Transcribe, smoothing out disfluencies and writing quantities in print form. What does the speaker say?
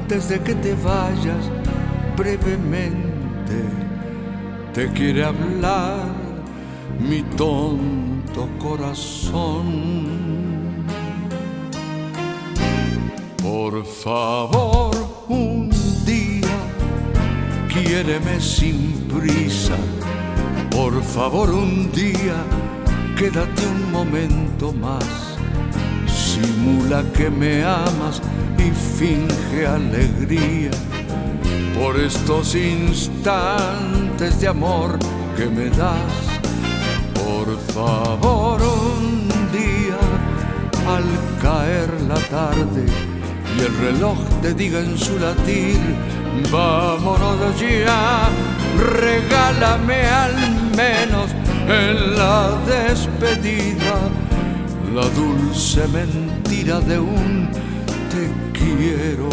antes de que te vayas, brevemente te quiere hablar mi tonto corazón. Por favor, un día, quiéreme sin prisa. Por favor, un día, quédate un momento más. Simula que me amas y finge alegría por estos instantes de amor que me das. Por favor, un día, al caer la tarde y el reloj te diga en su latir, vámonos ya, regálame al menos en la despedida la dulce mentira de un te quiero